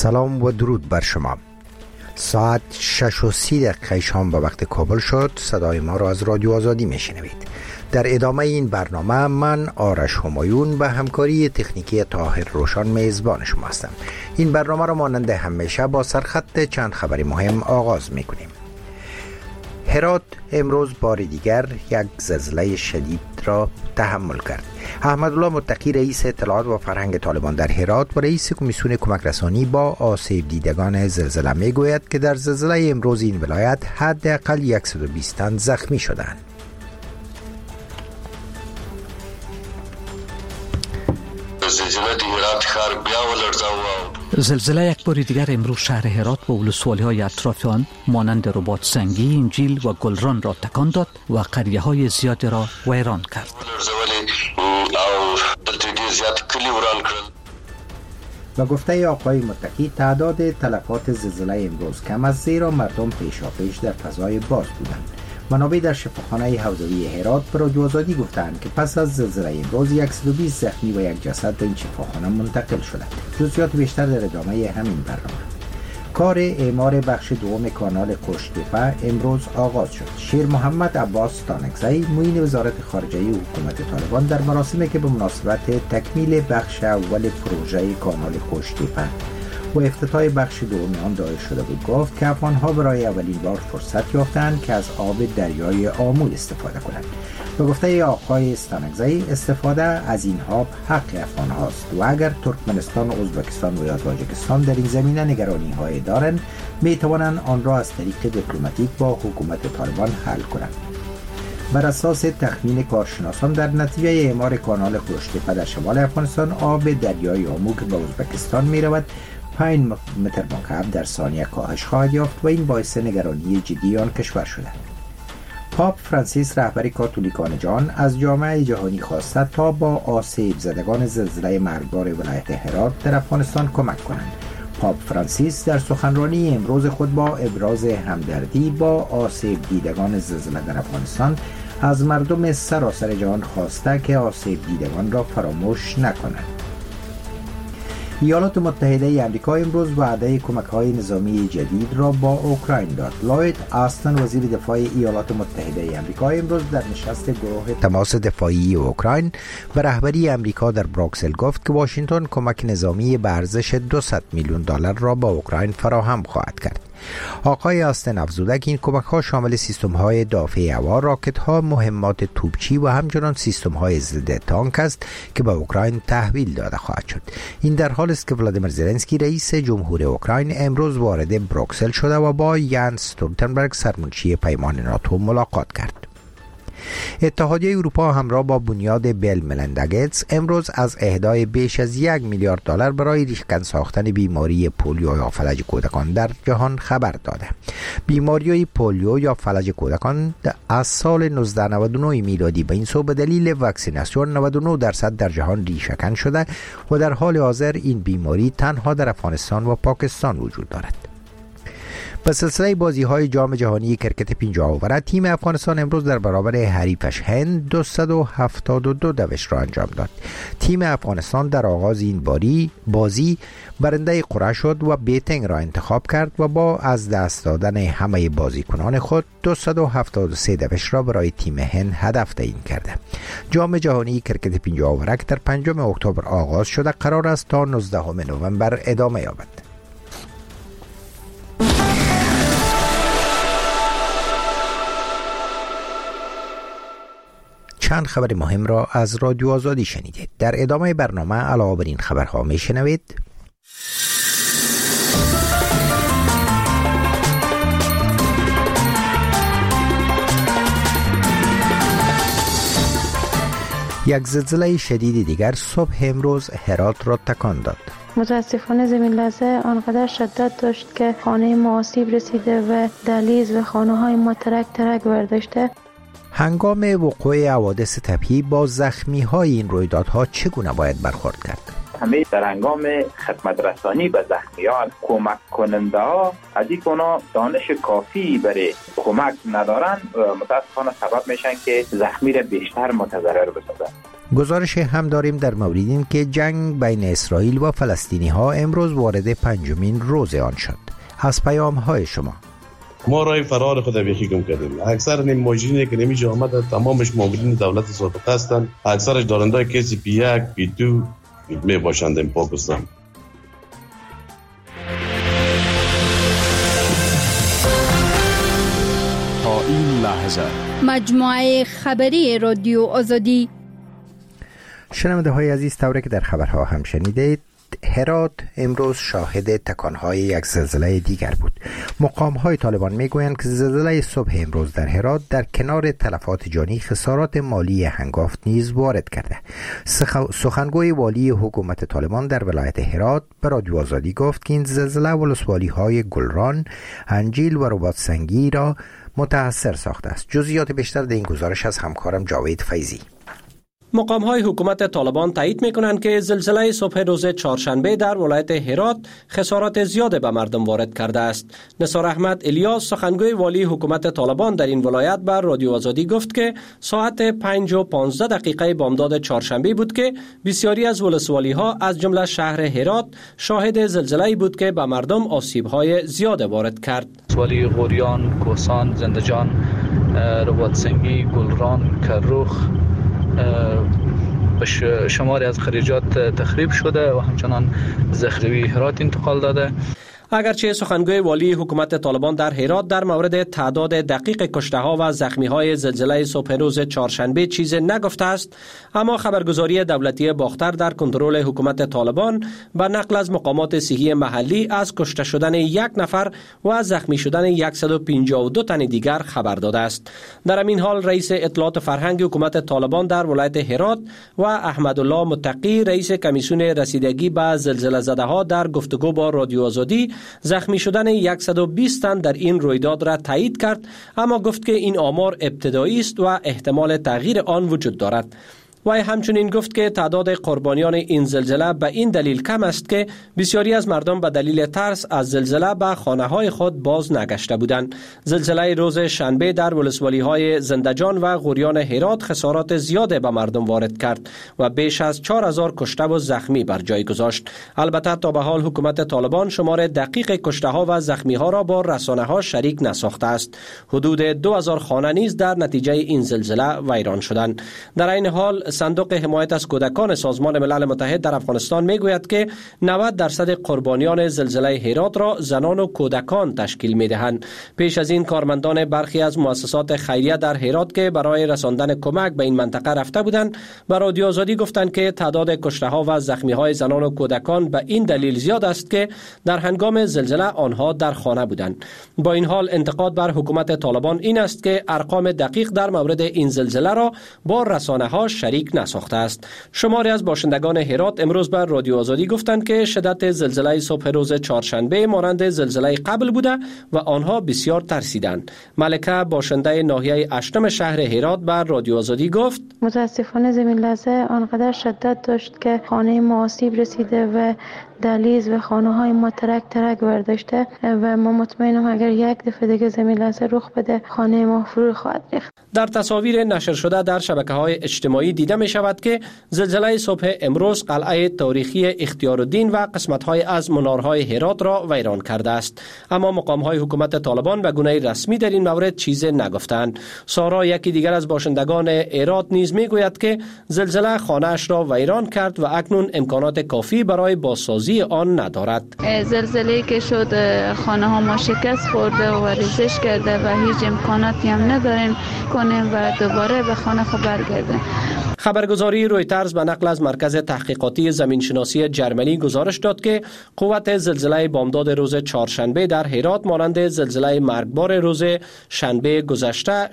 سلام و درود بر شما. ساعت 6:30 شام به وقت کابل شد. صدای ما را از رادیو آزادی میشنوید. در ادامه این برنامه من آرش همایون به همکاری تکنیکی طاهر روشن میزبان شما هستم. این برنامه را مانند همیشه با سرخط چند خبری مهم آغاز میکنیم. هرات امروز بار دیگر یک زلزله شدید را تحمل کرد. احمدالله متقی رئیس اطلاعات و فرهنگ طالبان در هرات و رئیس کمیسیون کمک رسانی با آسیب دیدگان زلزله میگوید که در زلزله امروز این ولایت حداقل 120 تن زخمی شدند. زلزله یک بار دیگر امروز شهر هرات و ولسوالی‌های اطراف آن مانند رباط سنگی، انجیل و گلران را تکان داد و قریه‌های زیادی را ویران کرد. و گفته آقای متقی تعداد تلفات زلزله امروز کم است، زیرا مردم پیشاپیش در فضای باز بودند. منابع در شفاخانه حوزوی هرات به رادیو آزادی گفتند که پس از زلزله امروز 120 زخمی و یک جسد به این شفاخانه منتقل شده. جزئیات بیشتر در ادامه همین برنامه. کار اعمار بخش دوم کانال قشتیپه امروز آغاز شد. شیر محمد عباس ستانکزی معین وزارت خارجه حکومت طالبان در مراسمی که به مناسبت تکمیل بخش اول پروژه کانال قشتیپه و افتتاح بخش دوم آن دایر شده بود گفت که افغان‌ها برای اولین بار فرصت یافتند که از آب دریای آمو استفاده کنند. به گفته آقای استانکزی استفاده از این آب حق افغان هاست و اگر ترکمنستان، ازبکستان و یا تاجیکستان در این زمینه نگرانی های دارند می توانند آن را از طریق دیپلماتیک با حکومت طالبان حل کنند. بر اساس تخمین کارشناسان در نتیجه اعمار کانال قشتیپه در شمال افغانستان آب دریای آمو که به ازبکستان می رود 5 متر مکعب در ثانیه کاهش خواهد یافت و این باعث نگرانی جدی آن کشور شده. پاپ فرانسیس رهبر کاتولیکان جهان از جامعه جهانی خواسته تا با آسیب زدگان زلزله مرگبار ولایت هرات در افغانستان کمک کنند. پاپ فرانسیس در سخنرانی امروز خود با ابراز همدردی با آسیب دیدگان زلزله در افغانستان از مردم سراسر جهان خواسته که آسیب دیدگان را فراموش نکنند. ایالات متحده آمریکا امروز وعده کمک‌های نظامی جدید را با اوکراین داد. لوید آستن وزیر دفاع ایالات متحده آمریکا امروز در نشست گروه تماس دفاعی اوکراین به رهبری آمریکا در بروکسل گفت که واشنگتن کمک نظامی به ارزش 200 میلیون دلار را با اوکراین فراهم خواهد کرد. آقای آستن افزوده که این کمک‌ها شامل سیستم‌های دافع هوا، راکت‌ها، مهمات توپچی و همچنین سیستم‌های ضد تانک است که به اوکراین تحویل داده خواهد شد. این در حالی است که ولادیمیر زلنسکی رئیس جمهور اوکراین امروز وارد بروکسل شده و با یانس استولتنبرگ سرمنشی پیمان ناتو ملاقات کرد. اتحادیه اروپا همراه با بنیاد بیل ملندا گیتس امروز از اهدای بیش از 1 میلیارد دلار برای ریشه‌کن ساختن بیماری پولیو یا فلج کودکان در جهان خبر داده. بیماری پولیو یا فلج کودکان از سال 1999 میلادی به این سو به دلیل واکسیناسیون 99% در جهان ریشه‌کن شده و در حال حاضر این بیماری تنها در افغانستان و پاکستان وجود دارد. به سلسله بازی‌های جام جهانی کرکت 50 اوره تیم افغانستان امروز در برابر حریفش هند 272 دوش را انجام داد. تیم افغانستان در آغاز این بازی برنده قرعه شد و بیتنگ را انتخاب کرد و با از دست دادن همه بازیکنان خود 273 دوش را برای تیم هند هدف تعیین کرده. جام جهانی کرکت 50 اوره که در 5 اکتبر آغاز شده قرار است تا 19 نوامبر ادامه یابد. چند خبر مهم را از رادیو آزادی شنیدید. در ادامه برنامه علاوه بر این خبرها میشنوید: یک زلزله شدید دیگر صبح امروز هرات را تکان داد. متاسفانه زمین لرزه آنقدر شدت داشت که خانه ما آسیب رسیده و دهلیز و خانه های ما ترک ترک برداشته. هنگام وقوع حوادث طبیعی با زخمی های این رویدادها چگونه باید برخورد کرد؟ همه در هنگام خدمت رسانی به زخمیان کمک کننده ها از این اونا دانش کافی برای کمک ندارن، متاسفانه سبب میشن که زخمی را بیشتر متضرر بسازن. گزارش هم داریم در مورد این که جنگ بین اسرائیل و فلسطینی ها امروز وارد 5مین روز آن شد. از پیام های شما: ما رای فرار خود یکی گم کردیم. اکثر این ماجینی که نمیشه آمده تمامش مامورین دولت سابق هستند. اکثرش دارنده کسی پی 1 پی 2 می باشند این پاکستان. تا این لحظه مجموعه خبری رادیو آزادی. شنونده های عزیز، طوری که در خبرها هم شنیدید، هرات امروز شاهد تکانهای یک زلزله دیگر بود. مقام‌های طالبان میگویند که زلزله صبح امروز در هرات در کنار تلفات جانی خسارات مالی هنگافت نیز وارد کرده. سخنگوی والی حکومت طالبان در ولایت هرات به رادیو آزادی گفت که این زلزله ولسوالی‌های گلران، انجیل و رباط سنگی را متاثر ساخته است. جزئیات بیشتر در این گزارش از همکارم جاوید فیضی. مقام‌های حکومت طالبان تایید می‌کنند که زلزله صبح روز چهارشنبه در ولایت هرات خسارات زیاد به مردم وارد کرده است. نثار احمد الیاس، سخنگوی والی حکومت طالبان در این ولایت، بر رادیو آزادی گفت که ساعت 5:15 بامداد چهارشنبه بود که بسیاری از ولسوالی‌ها از جمله شهر هرات شاهد زلزله‌ای بود که به مردم آسیب‌های زیاد وارد کرد. ولسوالی غوریان، کوهستان، زندجان، رباط سنگی، گلران، کرخ شماری از خریجات تخریب شده و همچنان زخرفی هرات انتقال داده. اگرچه سخنگوی والی حکومت طالبان در هرات در مورد تعداد دقیق کشته‌ها و زخمی‌های زلزله صبح روز چهارشنبه چیزی نگفته است، اما خبرگزاری دولتی باختر در کنترل حکومت طالبان به نقل از مقامات صحی محلی از کشته شدن 1 نفر و زخمی شدن 152 تن دیگر خبر داده است. در همین حال رئیس اطلاعات فرهنگ حکومت طالبان در ولایت هرات و احمدالله متقی، رئیس کمیسیون رسیدگی به زلزله زده‌ها، در گفتگو با رادیو آزادی زخمی شدن 120 تن در این رویداد را تایید کرد، اما گفت که این آمار ابتدایی است و احتمال تغییر آن وجود دارد. و همچنین گفت که تعداد قربانیان این زلزله به این دلیل کم است که بسیاری از مردم به دلیل ترس از زلزله به خانه‌های خود باز نگشته بودند. زلزله روز شنبه در ولسوالی‌های زندجان و غوریان هرات خسارات زیاد به مردم وارد کرد و بیش از 4000 کشته و زخمی بر جای گذاشت. البته تا به حال حکومت طالبان شمار دقیق کشته‌ها و زخمی‌ها را با رسانه‌ها شریک نساخته است. حدود 2000 خانه نیز در نتیجه این زلزله ویران شدند. در این حال صندوق حمایت از کودکان سازمان ملل متحد در افغانستان میگوید که 90% قربانیان زلزله هرات را زنان و کودکان تشکیل میدهند. پیش از این کارمندان برخی از مؤسسات خیریه در هرات که برای رساندن کمک به این منطقه رفته بودند، به رادیو آزادی گفتند که تعداد کشته‌ها و زخمی‌های زنان و کودکان به این دلیل زیاد است که در هنگام زلزله آنها در خانه بودند. با این حال انتقاد بر حکومت طالبان این است که ارقام دقیق در مورد این زلزله را با رسانه‌ها شریک نساخته است. شماری از باشندگان هرات امروز بر رادیو آزادی گفتند که شدت زلزله صبح روز چهارشنبه مانند زلزله قبل بوده و آنها بسیار ترسیدند. ملکه، باشنده ناحیه اشتم شهر هرات، بر رادیو آزادی گفت: متاسفانه زمین لرزه آنقدر شدت داشت که خانه ما آسیب رسیده و دهلیز و خانه های ما ترک برداشته و ما مطمئنم اگر یک دفعه دیگه زمین لرزه رخ بده خانه ما فرو خواهد ریخت. در تصاویر نشر شده در شبکه‌های اجتماعی دیده می شود که زلزله صبح امروز قلعه تاریخی اختیارالدین و قسمت‌های از منارهای هرات را ویران کرده است، اما مقام‌های حکومت طالبان به گونه رسمی در این مورد چیزی نگفتند. سارا، یکی دیگر از باشندگان هرات، نیز میگوید که زلزله خانه‌اش را ویران کرد و اکنون امکانات کافی برای بازسازی آن ندارد. زلزله‌ای که شد خانه ها ما شکست خورده و ریزش کرده و هیچ امکاناتی هم نداریم کنیم و دوباره به خانه خود برگردیم. خبرگزاری رویترز به نقل از مرکز تحقیقاتی زمینشناسی جرمنی گزارش داد که قوت زلزله بامداد روز چهارشنبه در هرات مانند زلزله مرگبار روز شنبه گذشته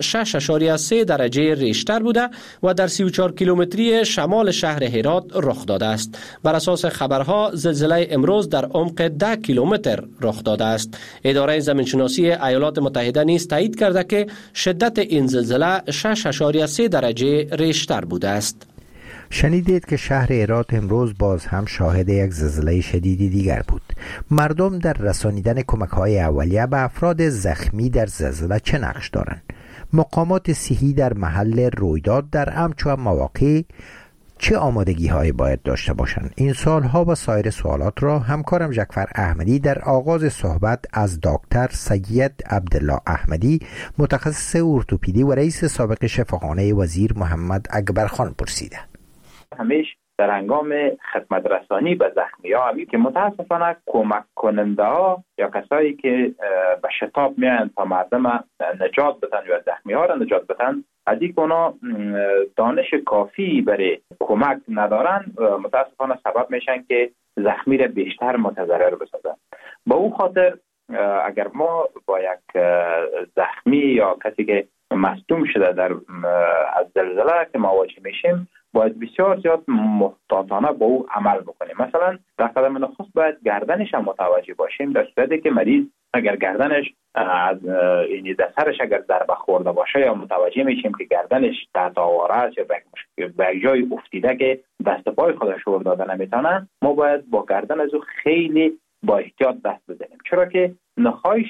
6.3 درجه ریشتر بوده و در 34 کیلومتری شمال شهر هرات رخ داده است. بر اساس خبرها زلزله امروز در عمق 10 کیلومتر رخ داده است. اداره زمینشناسی ایالات متحده نیز تایید کرده که شدت این زلزله 6.3 درجه ریشتر بوده است. شنیدید که شهر هرات امروز باز هم شاهد یک زلزله شدیدی دیگر بود. مردم در رسانیدن کمک‌های اولیه به افراد زخمی در زلزله چه نقش دارند؟ مقامات صحی در محل رویداد در همچون مواقع چه آمادگی هایی باید داشته باشند؟ این سوالها و سایر سوالات را همکارم جعفر احمدی در آغاز صحبت از دکتر سید عبدالله احمدی، متخصص ارتوپدی و رئیس سابق شفاخانه وزیر محمد اکبرخان پرسیده. همیشه در هنگام خدمت رسانی به زخمی‌ها که متاسفانه کمک کننده ها یا کسایی که به شتاب میان تا مردم نجات بدن یا زخمی‌ها را نجات بدن، از اینکه اونا دانش کافی برای کمک ندارن، متاسفانه سبب میشن که زخمی را بیشتر متضرر بسازن. با اون خاطر اگر ما با یک زخمی یا کسی که مصدوم شده در از زلزله که مواجه میشیم، باید بسیار زیاد محتاطانه با او عمل بکنیم. مثلا در قدم نخست باید گردنش هم متوجه باشیم، در صورتی که مریض اگر گردنش از یعنی سرش اگر ضربه خورده باشه یا متوجه میشیم که گردنش تحت آواره است یا به جای افتیده که دست پای خودش ور داده نمیتونه، ما باید با گردن از او خیلی با احتیاط دست بزنیم، چرا که نخای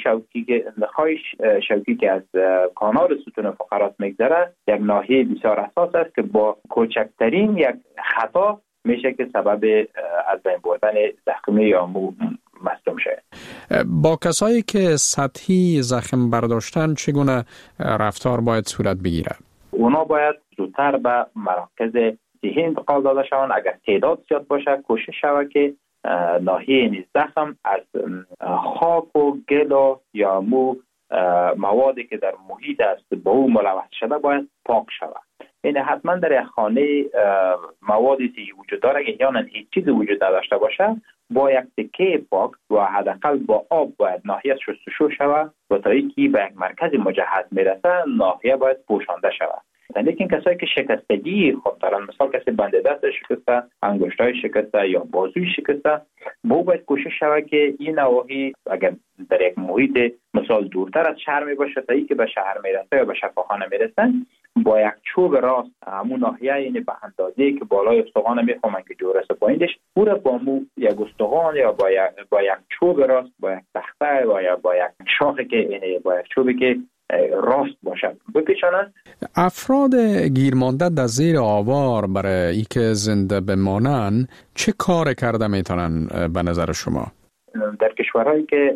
شوکی که از کانال ستون فقرات میگذره یک ناحیه بسیار حساس است که با کوچکترین یک خطا میشه که سبب از بین بردن زخمی یا مصدوم شه. با کسایی که سطحی زخم برداشتن چگونه رفتار باید صورت بگیره؟ اونا باید زودتر به مراکز صحی انتقال داده شوند. اگر تعداد زیاد باشه کوشش شود که ناحیه زخم از خاک و گل یا موادی که در محیط است با او ملوث شده باید پاک شود. یعنی حتما در خانه موادی که وجود داره که یا هیچ چیزی وجود نداشته باشه، با یک تکه پاک و حداقل با آب باید ناحیه شستشو شود و تا اینکه به یک مرکز مجهز میرسه ناحیه باید پوشانده شود. لیکن کسایی که شکستگی خود دارن، مثلا کسی بند دست شکسته، انگشتای شکسته یا بازوی شکسته، باید کوشش شود که این نواحی اگر در یک محیط مثال دورتر از شهر می باشه تا اینکه به شهر میرسه یا به شفاخانه میرسن، با یک چوب راست همون ناحیه یعنی به اندازه‌ای که بالای استخوان میخوامن که جورس پایینش پورا با یک استخوان یا با یک چوب راست، با یک تخته یا با یک شاخه که یعنی با یک چوبی که راست باشد بپیچانند. افراد گیرمانده در زیر آوار برای اینکه زنده بمانند چه کار کرده میتونن به نظر شما؟ در کشورهایی که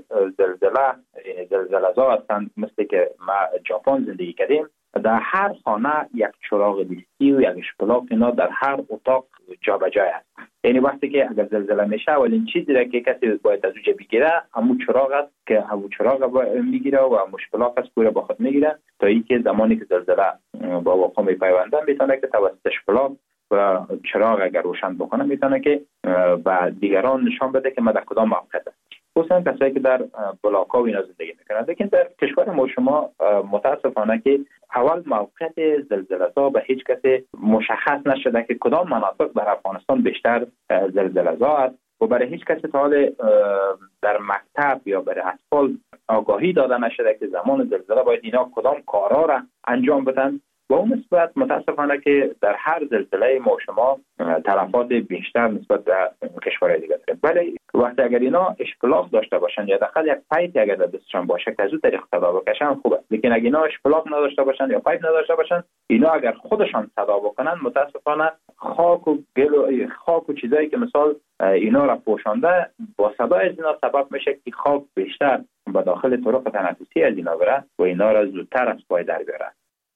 زلزله‌زا هستند مثل که ما ژاپن زندگی کردیم، در هر خانه یک چراغ لیستی و یک اشپلاک اینا در هر اتاق جابجا است. یعنی وقتی که اگر زلزله میشه اولین چیزی را که کسی باید از اونجا بگیره همون چراغ است که همون چراغ میگیره و همون اشپلاک است که با خود میگیره تا اینکه زمانی که زلزله با واقع میپیونده میتونه که توسط اشپلاک و چراغ اگر روشن بکنه میتونه که به دیگران نشان بده که ما در کدام موقعیت است. خصوصا کسایی که در بلاک‌ها و اینا زندگی میکنن. لیکن در کشور ما شما متاسفانه که اول موقعیت زلزله‌زا به هیچ کسی مشخص نشده که کدام مناطق در افغانستان بیشتر زلزله‌زا است و برای هیچ کسی تا حال در مکتب یا برای اطفال آگاهی داده نشده که زمان زلزله باید اینا کدام کارا را انجام بدن. با اون نسبت متاسفانه که در هر زلزله ما شما تلفات بیشتر نسبت به کشورهای دیگه داریم. ولی وقتی اگر اینا اشپلاک داشته باشن یا داخل یک پایپ اگر در دستشان باشه که از اون طریق صدا بکشن خوبه. لیکن اگر اینا اشپلاک نداشته باشن یا پایپ نداشته باشن، اینا اگر خودشان صدا بکنن متاسفانه خاک و گل و خاک و چیزایی که مثال اینا را پوشانده با صدای از اینا سبب میشه که خاک بیشتر به داخل طرق تنفسی از اینا بره و اینا را زودتر از پای در بیاره.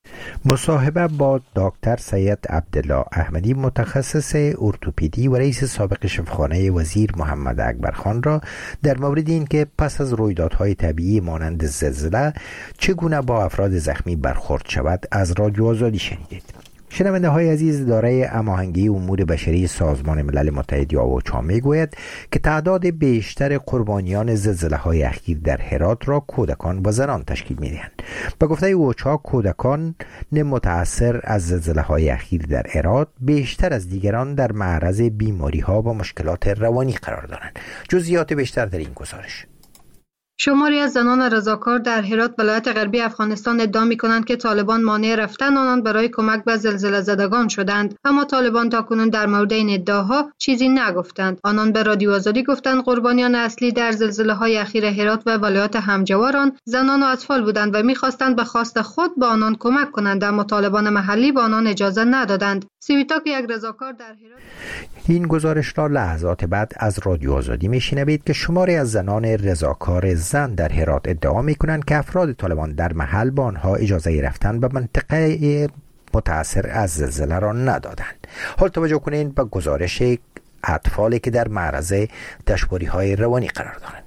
مصاحبه با دکتر سید عبدالله احمدی، متخصص ارتوپدی و رئیس سابق شفاخانه وزیر محمد اکبرخان را در مورد این که پس از رویدادهای طبیعی مانند زلزله چگونه با افراد زخمی برخورد شود از رادیو آزادی شنیدید. شنونده های عزیز، اداره هماهنگی امور بشری سازمان ملل متحد یا اوچا میگوید که تعداد بیشتر قربانیان زلزله‌های اخیر در هرات را کودکان و زنان تشکیل می‌دهند. به گفته اوچا، کودکان متأثر از زلزله‌های اخیر در هرات بیشتر از دیگران در معرض بیماری‌ها و مشکلات روانی قرار دارند. جزئیات بیشتر در این گزارش. شماری از زنان رضاکار در هرات ولایت غربی افغانستان ادعا می‌کنند که طالبان مانع رفتن آنان برای کمک به زلزله زدگان شدند، اما طالبان تاکنون در مورد این ادعاها چیزی نگفتند. آنان به رادیو آزادی گفتند قربانیان اصلی در زلزله‌های اخیر هرات و ولایت همجواران زنان و اطفال بودند و می‌خواستند به خواست خود به آنان کمک کنند، اما طالبان محلی به آنان اجازه ندادند. سویتا که یک رضاکار در هرات. این گزارش را لحظات بعد از رادیو آزادی میشنوید که شماری از زنان رضاکار زن در هرات ادعا میکنند که افراد طالبان در محل با آنها اجازه رفتن به منطقه متاثر از زلزله را ندادند. حال توجه کنید به گزارش اطفالی که در معرض دشواری‌های روانی قرار دارند.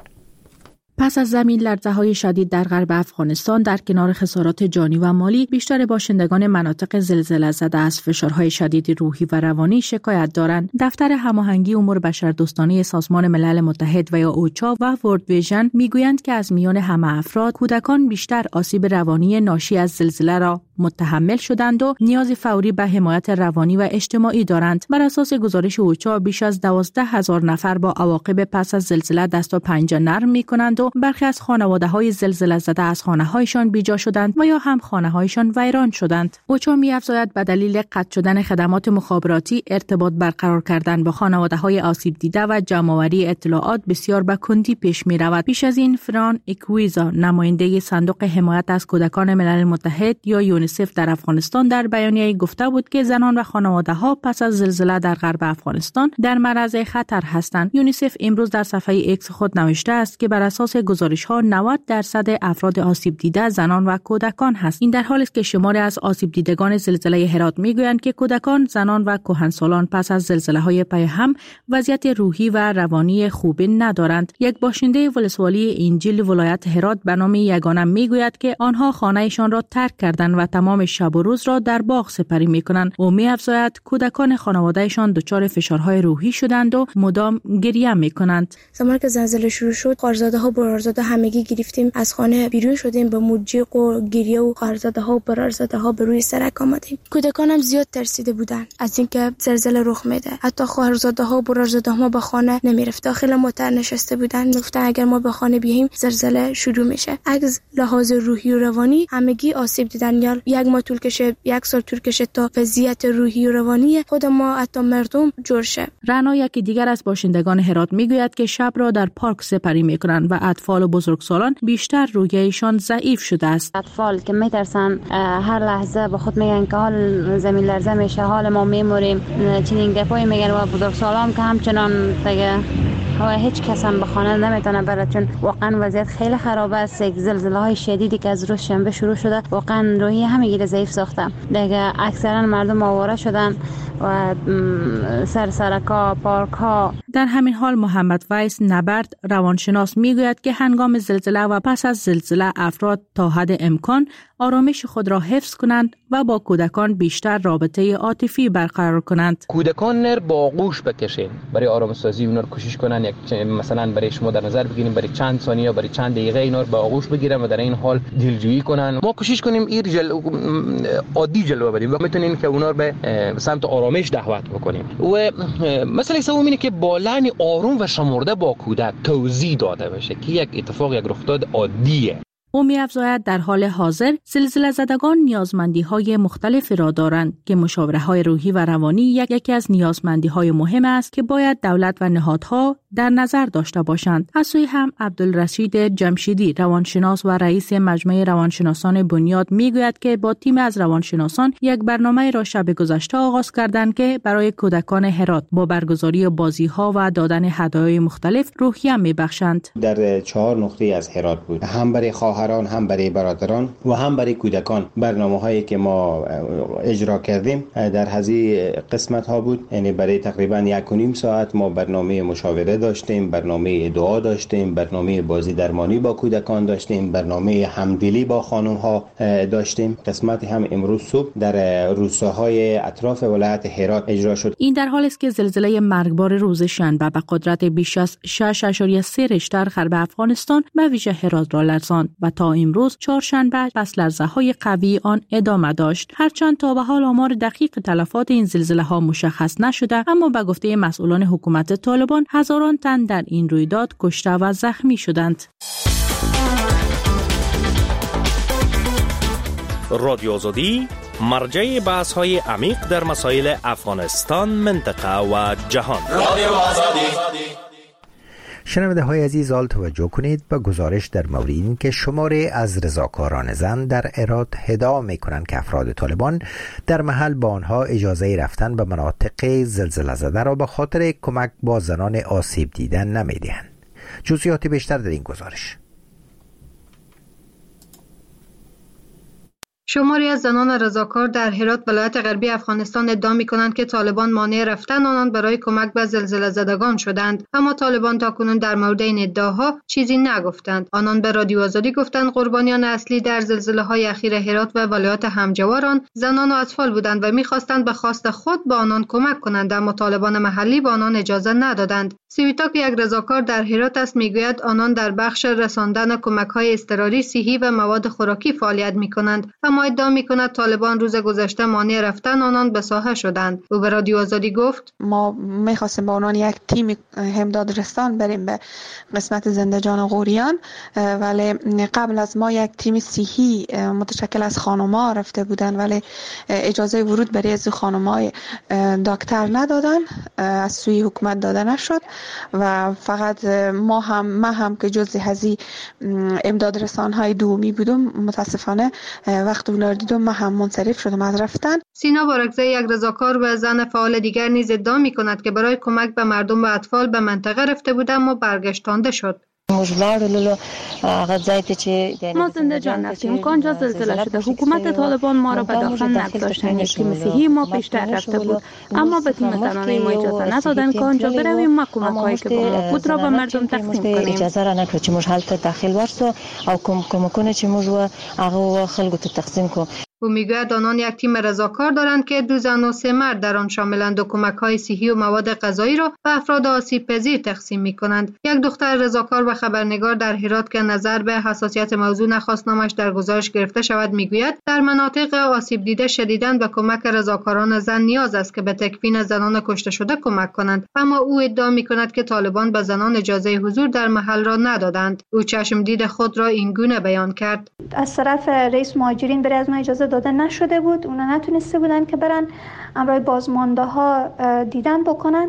پس از زمین لرزه‌های شدید در غرب افغانستان در کنار خسارات جانی و مالی، بیشتر باشندگان مناطق زلزله زده از فشارهای شدید روحی و روانی شکایت دارند. دفتر هماهنگی امور بشردوستانه سازمان ملل متحد و یا اوچا و ورلد ویژن میگویند که از میان همه افراد، کودکان بیشتر آسیب روانی ناشی از زلزله را متحمل شدند و نیاز فوری به حمایت روانی و اجتماعی دارند. بر اساس گزارش اوچا، بیش از 12,000 نفر با عواقب پس از زلزله دست و پنجه نرم می‌کنند و برخی از خانواده‌های زلزله زده از خانه‌هایشان بیجا شدند و یا هم خانه‌هایشان ویران شدند. اوچا می‌افزاید به دلیل قطع شدن خدمات مخابراتی، ارتباط برقرار کردن با خانواده‌های آسیب دیده و جمع‌آوری اطلاعات بسیار به کندی پیش می‌رود. پیش از این فران اکویزا، نماینده صندوق حمایت از کودکان ملل متحد یا یونیسف در افغانستان، در بیانیه گفته بود که زنان و خانواده‌ها پس از زلزله در غرب افغانستان در معرض خطر هستند. یونیسف امروز در صفحه ایکس خود نوشته است که بر اساس گزارش‌ها 90% افراد آسیب دیده زنان و کودکان هست. این در حالی است که شماری از آسیب دیدگان زلزله هرات میگویند که کودکان، زنان و کهنسالان پس از زلزله‌های پی هم وضعیت روحی و روانی خوبی ندارند. یک باشنده ولسوالی انجیل ولایت هرات به نام یگانه میگوید که آنها خانه‌شان را ترک کردند و تمام شب و روز را در باغ سپری می‌کنند. او می‌افزاید کودکان خانواده‌شان دچار فشارهای روحی شدند و مدام گریه می‌کنند. زمانی که زلزله شروع شد، خواهرزاده‌ها و برادرزاده همگی گرفتیم از خانه بیرون شدیم، به موجیق و گریه و خواهرزاده‌ها و برادرزاده‌ها به روی سرک آمدیم. کودکانم زیاد ترسیده بودند از اینکه زلزله رخ میده. حتی خواهرزاده‌ها و برادرزاده‌ها به خانه نمی‌رفت. داخل موتر نشسته بودند. گفتن اگر ما به خانه بیاییم زلزله شروع میشه. از لحاظ روحی و روانی همگی آسیب دیدن. یا یک ماه طول کشه، یک سال طول کشه تا وضعیت روحی و روانی خود ما حتی مردم جور شه. رنا، یکی دیگر از باشندگان هرات، میگوید که شب را در پارک سپری میکنند و اطفال و بزرگسالان بیشتر روحیه‌شان ضعیف شده است. اطفال که میترسن هر لحظه به خود میگن که حال زمین لرزه میشه، حال ما میموریم، چنین گپایی میگن. و بزرگسالان که همچنان دیگه هیچ کس هم به خانه نمیتونه بره، چون واقعا وضعیت خیلی خراب است. زلزله‌های شدیدی که از روز شنبه شروع شده واقعا روحی همگی را ضعیف ساخته. دیگه اکثرا مردم آواره شدن و سرکا، پارک ها. در همین حال محمد ویس نبرد، روانشناس، میگوید که هنگام زلزله و پس از زلزله افراد تا حد امکان آرامش خود را حفظ کنند و با کودکان بیشتر رابطه عاطفی برقرار کنند. کودکان نر با آغوش بکشین، برای آرامسازی اونا رو کوشش کنن. مثلا برای شما در نظر بگیریم برای چند ثانیه، برای چند دقیقه اینا رو با آغوش بگیرن و در این حال دلجویی کنن. ما کوشش کنیم این عادی جلوه بدیم و میتونیم که اونا رو به سمت آرامش دعوت بکنیم. و مسئله سوم اینه که با لحن آروم و شمرده با کودک توضیح داده بشه که یک اتفاق، یک رخداد عادیه. او می‌افزاید در حال حاضر زلزله زدگان نیازمندی‌های مختلفی را دارند که مشاوره‌های روحی و روانی یکی از نیازمندی‌های مهم است که باید دولت و نهادها در نظر داشته باشند. از سوی هم عبدالرشید جمشیدی، روانشناس و رئیس مجمع روانشناسان بنیاد، میگوید که با تیم از روانشناسان یک برنامه را شب گذشته آغاز کردند که برای کودکان هرات با برگزاری بازی‌ها و دادن هدایای مختلف روحیه می‌بخشند. در 4 نقطه از هرات بود، هم برای خواهران، هم برای برادران و هم برای کودکان. برنامه‌هایی که ما اجرا کردیم در هذه قسمت‌ها بود، یعنی برای تقریباً 1.5 ساعت ما برنامه مشاوره داشتیم، برنامه دعا داشتیم، برنامه بازی درمانی با کودکان داشتیم، برنامه همدلی با خانم‌ها داشتیم. قسمتی هم امروز صبح در روستاهای اطراف ولایت هرات اجرا شد. این در حالی است که زلزله مرگبار روز شنبه به قدرت بیش از 6.3 ریشتر غرب افغانستان به ویژه هرات را لرزاند و تا امروز چهارشنبه پس لرزه‌های قوی آن ادامه داشت. هرچند تا به حال آمار دقیق تلفات این زلزله‌ها مشخص نشده، اما به گفته مسئولان حکومت طالبان هزاران تن در این رویداد کشته و زخمی شدند. رادیو آزادی مرجع بحث های عمیق در مسائل افغانستان، منطقه و جهان. رادیو آزادی. شنونده های عزیز، حال توجه کنید به گزارش در مورد این که شماری از رضاکاران زن در هرات ادعا می کنند که افراد طالبان در محل با آنها اجازه رفتن به مناطق زلزله زده را به خاطر کمک با زنان آسیب دیده نمی دهند. جزئیات بیشتر در این گزارش. شماری از زنان رضاکار در هرات ولایت غربی افغانستان ادعا می‌کنند که طالبان مانع رفتن آنان برای کمک به زلزله زدگان شدند، اما طالبان تاکنون در مورد این ادعاها چیزی نگفتند. آنان به رادیو آزادی گفتند قربانیان اصلی در زلزله‌های اخیر هرات و ولایت همجوار زنان و اطفال بودند و می‌خواستند به خواست خود به آنان کمک کنند، اما طالبان محلی به آنان اجازه ندادند. سویتا که یک رضاکار در هرات است میگوید آنان در بخش رساندن کمک‌های اضطراری صحی و مواد خوراکی فعالیت می‌کنند، اما ادعا می‌کند طالبان روز گذشته مانع رفتن آنان به ساحه شدند. او به رادیو آزادی گفت ما می‌خواستیم با آنان یک تیم امداد رسان بریم به قسمت زندجان و غوریان، ولی قبل از ما یک تیم صحی متشکل از خانم‌ها رفته بودند، ولی اجازه ورود برای از خانم‌های دکتر ندادن، از سوی حکومت داده نشد و فقط ما هم که جزء هزی امداد رسان‌های دومی بودم، متاسفانه وقت اولار دیدم ما هم منصرف شدم از رفتن. سینا بارکزی یک رضاکار و زن فعال دیگر نیز ادعا می‌کند که برای کمک به مردم و اطفال به منطقه رفته بود اما برگشتانده شد. ما زندجان رفتیم که آنجا زلزله شده. حکومت طالبان ما را به داخل نگذاشتند. یک تیم صحی ما پیشتر رفته بود، اما به تیم زنانه ما اجازه ندادند که آنجا برویم ما کمک‌هایی که با ما بود را به مردم تقسیم کنیم. اجازه را نکرد چې موږ هلته داخل ورسو او کومکونه چې موږ هغه خلکو ته تقسیم کو. او میگوید آنان یک تیم رضاکار دارند که 2 زن و 3 مرد در آن شاملند و کمک‌های صحی و مواد غذایی را به افراد آسیب پذیر تقسیم می‌کنند. یک دختر رضاکار و خبرنگار در هرات که نظر به حساسیت موضوع نخواست نامش در گزارش گرفته شود میگوید در مناطق آسیب دیده شدیداً به کمک رضاکاران زن نیاز است که به تکفین زنان کشته شده کمک کنند، اما او ادعا می‌کند که طالبان به زنان اجازه حضور در محل را ندادند. او چشمدید خود را اینگونه بیان کرد: از طرف رئیس مهاجرین برای از ما اجازه داده نشده بود، اونا نتونسته بودن که برن امرای بازمانده ها دیدن بکنن.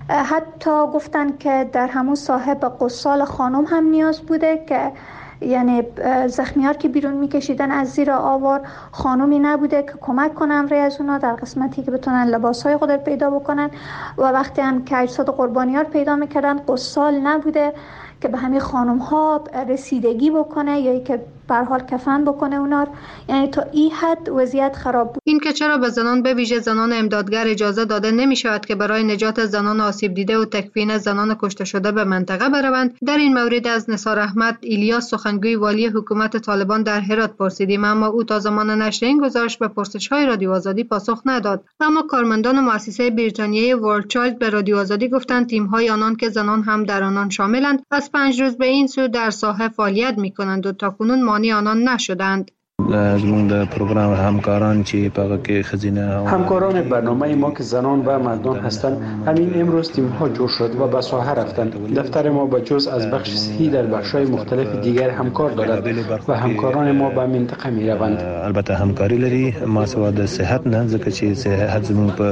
حتی گفتن که در همون ساحه به غسال خانم هم نیاز بوده که یعنی زخمیار که بیرون میکشیدن از زیر آوار خانومی نبوده که کمک کنن رای از اونا در قسمتی که بتونن لباسهای خود پیدا بکنن و وقتی هم که اجساد قربانیار پیدا میکردن غسال نبوده که به همین خانم ها رسیدگی بکنه یا که به هر حال کفن بکنه اونا، یعنی تا این حد وضعیت خراب بود. این که چرا به زنان به ویژه زنان امدادگر اجازه داده نمی شود که برای نجات زنان آسیب دیده و تکفین زنان کشته شده به منطقه بروند، در این مورد از نثار احمد ایلیاس سخنگوی والی حکومت طالبان در هرات پرسیدیم، اما او تا زمان نشر این گزارش به پرسش‌های رادیو آزادی پاسخ نداد. اما کارمندان مؤسسه بریتانیایی ورلد چایلد به رادیو آزادی گفتند تیم‌های آنان که زنان هم در آنان شاملند از 5 روز به این سو در ساحه فعالیت می‌کنند و تاکنون مانع آنان نشدند. زمون د پروگرام همکاران چې په کې خزینه همکاران برنامه ما که زنان و مردان هستند، همین امروز تیم ها جور شد و به ساحه رفتند. دفتر ما به جز از بخش صحی در بخش‌های مختلف دیگر همکار دارد و همکاران ما به منطقه می روند. البته همکاری لري ما سواد صحت نه ځکه چې صحت زمون په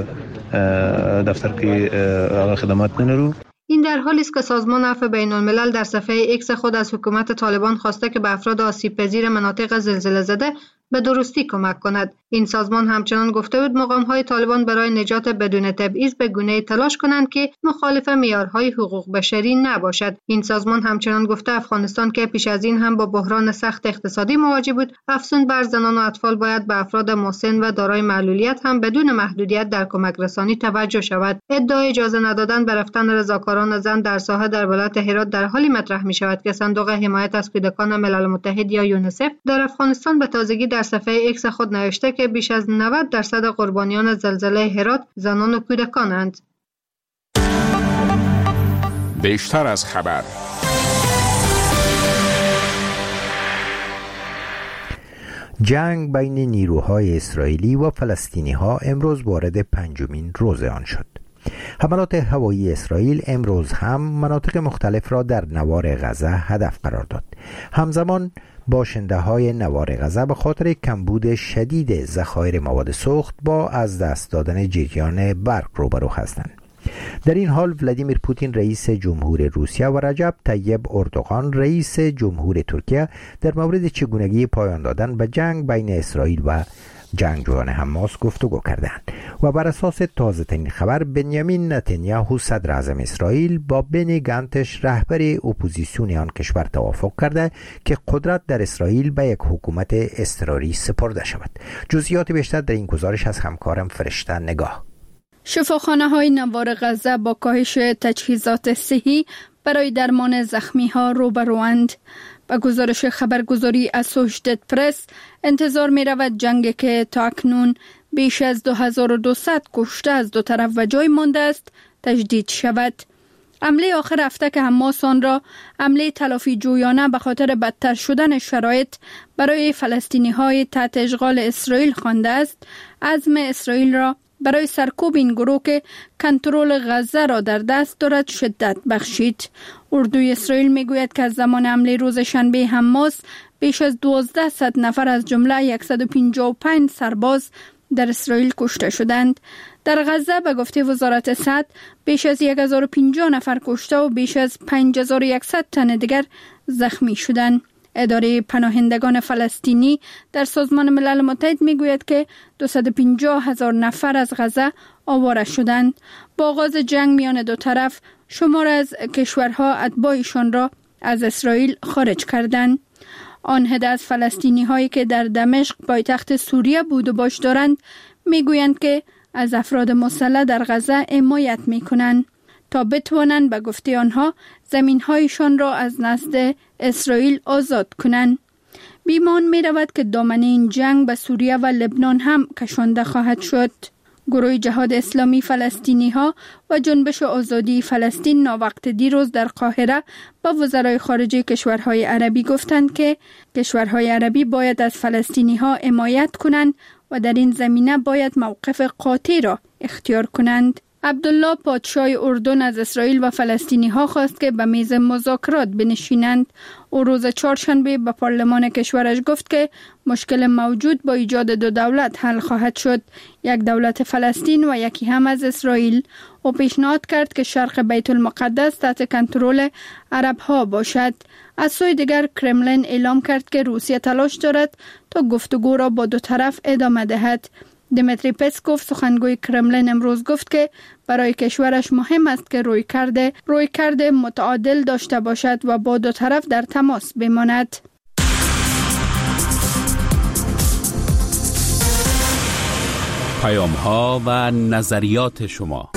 دفتر کې هغه خدمات نه لرو. این در حالی است که سازمان عفو بین‌الملل در صفحه ایکس خود از حکومت طالبان خواسته که به افراد آسیب‌پذیر مناطق زلزله زده به درستی کمک کند. این سازمان همچنان گفته بود مقام‌های طالبان برای نجات بدون تبعیض به گونه‌ای تلاش کنند که مخالف معیارهای حقوق بشری نباشد. این سازمان همچنان گفته افغانستان که پیش از این هم با بحران سخت اقتصادی مواجه بود، افزون بر زنان و اطفال باید به افراد مسن و دارای معلولیت هم بدون محدودیت در کمک رسانی توجه شود. ادعای اجازه ندادن به رفتن رضاکاران زن در ساحه در ولایت هرات در حالی مطرح می شود که صندوق حمایت از کودکان ملل متحد یا یونیسف در افغانستان به تازگی در صفحه ایکس خود نوشته که بیش از 90% قربانیان زلزله هرات زنان و کودکانند. بیشتر از خبر. جنگ بین نیروهای اسرائیلی و فلسطینی ها امروز وارد 5مین روز آن شد. حملات هوایی اسرائیل امروز هم مناطق مختلف را در نوار غزه هدف قرار داد. همزمان باشنده‌های نوار غزه به خاطر کمبود شدید ذخایر مواد سوخت با از دست دادن جریان برق روبرو هستند. در این حال ولادیمیر پوتین رئیس جمهور روسیه و رجب طیب اردوغان رئیس جمهور ترکیه در مورد چگونگی پایان دادن به جنگ بین اسرائیل و جنگجویان حماس گفتگو کردند و بر اساس تازه ترین خبر بنیامین نتانیاهو صدر اعظم اسرائیل با بنی گانتش رهبر اپوزیسیون آن کشور توافق کرده که قدرت در اسرائیل به یک حکومت اضطراری سپرده شود. جزئیات بیشتر در این گزارش از همکارم فرشته نگاه. شفاخانه‌های نوار غزه با کاهش تجهیزات صحی برای درمان زخمی‌ها روبروند. با گزارش خبرگزاری اسوشیتد پرس انتظار می رود جنگی که تا اکنون بیش از 2200 کشته از دو طرف و جای مانده است تجدید شود. حمله آخر هفته که حماس آن را حمله تلافی جویانه به خاطر بدتر شدن شرایط برای فلسطینی‌های تحت اشغال اسرائیل خوانده است، عزم اسرائیل را برای سرکوب این گروه که کنترل غزه را در دست دارد شدت بخشید. اردوی اسرائیل میگوید که از زمان حمله روز شنبه حماس بیش از 1200 نفر از جمله 155 سرباز در اسرائیل کشته شدند. در غزه به گفته وزارت صحت بیش از 1050 نفر کشته و بیش از 5100 تن دیگر زخمی شدند. اداره پناهندگان فلسطینی در سازمان ملل متحد میگوید که 250,000 نفر از غزه آواره شدند. با آغاز جنگ میان دو طرف شمار از کشورها اتباعشان را از اسرائیل خارج کردند. آن عده از فلسطینی هایی که در دمشق پایتخت سوریه بود و باش دارند میگویند که از افراد مسلح در غزه حمایت میکنند تا بتوانند به گفته آنها زمین‌هایشان را از نزد اسرائیل آزاد کنند. بیمان می رود که دامنه این جنگ به سوریه و لبنان هم کشانده خواهد شد. گروه جهاد اسلامی فلسطینی ها و جنبش آزادی فلسطین ناوقت دیروز در قاهره با وزرای خارجه کشورهای عربی گفتند که کشورهای عربی باید از فلسطینی ها حمایت کنند و در این زمینه باید موقف قاطع را اختیار کنند. عبدالله پادشاه اردن از اسرائیل و فلسطینی ها خواست که به میز مذاکرات بنشینند. او روز چهارشنبه به پارلمان کشورش گفت که مشکل موجود با ایجاد دو دولت حل خواهد شد، یک دولت فلسطین و یکی هم از اسرائیل. او پیشنهاد کرد که شرق بیت المقدس تحت کنترل عرب ها باشد. از سوی دیگر کرملین اعلام کرد که روسیه تلاش دارد تا گفتگو را با دو طرف ادامه دهد. دمیتری پسکوف سخنگوی کرملین امروز گفت که برای کشورش مهم است که رویکرد متعادل داشته باشد و با دو طرف در تماس بماند. پیام‌ها و نظریات شما.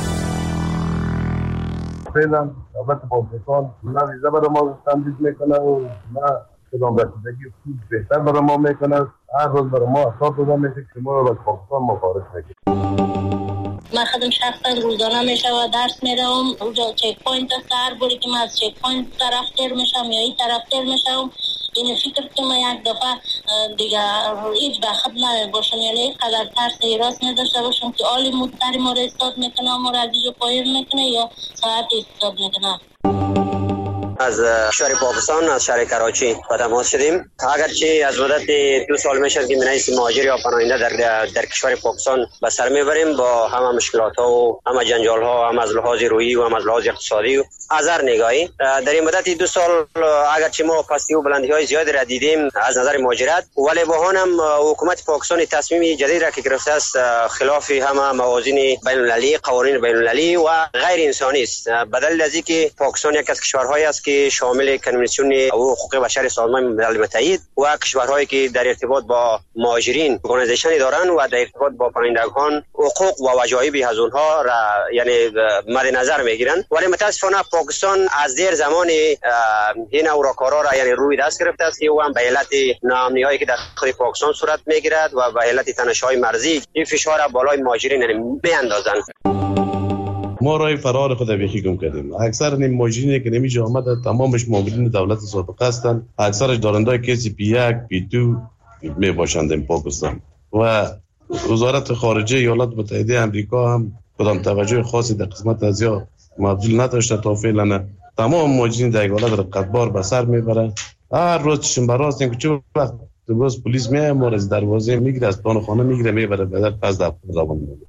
فعلا دولت پاکستان نه ویزا برای ما تمدید میکنه و نه کدام رسیدگی خوب بهتر برای ما میکنه. هر روز برای ما اصاب داده میشه که ما رو از پاکستان مخارج میکنه. من خودم شخصا روزانه میشه و درس میرم. اونجا چک پوینت است، هر باری که من از چک پوینت طرف تیر میشم یا این طرف تیر میشم، این فکر که من یک دفعه دیگه هیچ بخت نباشم، یعنی یک قدر ترس ایراس نداشته باشم که آلی مدتری ما را استاد میکنه، ما را از اینجا پایین میکنه یا ساعت استاد میکنه. از شهر پاکستان، از شهر کراچی با تماس شدیم. اگرچه از مدت 2 سال میشه که منیس مهاجر یا پناهنده در کشور پاکستان به سر میبریم با همه مشکلات ها و همه جنجال ها، هم از لحاظ روحی و هم از لحاظ اقتصادی و از هر نگاهی. در این مدت 2 سال اگرچه ما پستی و بلندی های زیادی را دیدیم از نظر مهاجرت، ولی با هم حکومت پاکستان تصمیم جدید را که گرفته است خلاف همه موازین بین المللی، قوانین بین المللی و غیر انسانی است. بدل از اینکه پاکستان یک از کشورهایی است که شامل کنونسیون حقوق بشر سازمان ملل متحد و کشورهایی که در ارتباط با مهاجرین ارگانیزیشن دارند و در ارتباط با پناهندگان حقوق و وجایب از اونها را یعنی مد نظر میگیرند، ولی متاسفانه پاکستان از دیر زمان این اوراکارا را یعنی روی دست گرفته است که او هم به علت ناامنی‌هایی که در داخل پاکستان صورت میگیرد و به علت تنش‌های مرزی این فشار را بالای مهاجرین میاندازند. ما رای فرار خود بیخی گم کردیم. اکثر این مهاجرینی که نمیشه آمده تمامش مامورین دولت سابقه هستند، اکثرش دارنده کسی P1 P2 می باشند این پاکستان و وزارت خارجه ایالات متحده آمریکا هم کدام توجه خاصی در قسمت از یا مبذول نداشته تا فعلا. تمام مهاجرین در ایالات را قطبار به سر میبرند هر روز چشم براستیم که چه وقت باز پلیس میاد ما از دروازه میگیره، از پان خانه میگیره میبره بدر پس در زبان میده.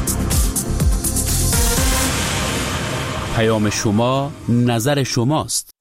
پیام شما نظر شماست.